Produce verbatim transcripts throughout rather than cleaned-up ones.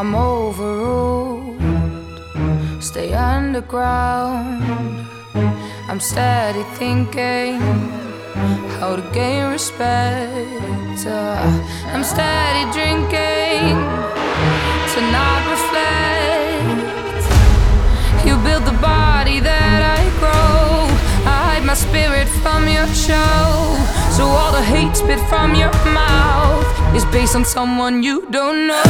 I'm overruled. Stay underground. I'm steady thinking how to gain respect. uh, I'm steady drinking to not reflect. You build the body that I grow. I hide my spirit from your show, so all the hate spit from your mouth is based on someone you don't know.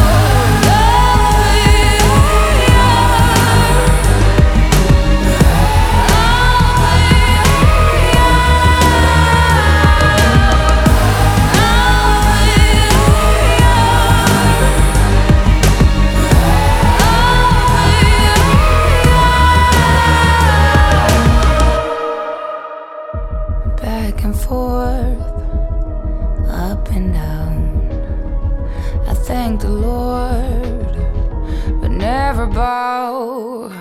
Back and forth, up and down. I thank the Lord, but never bow.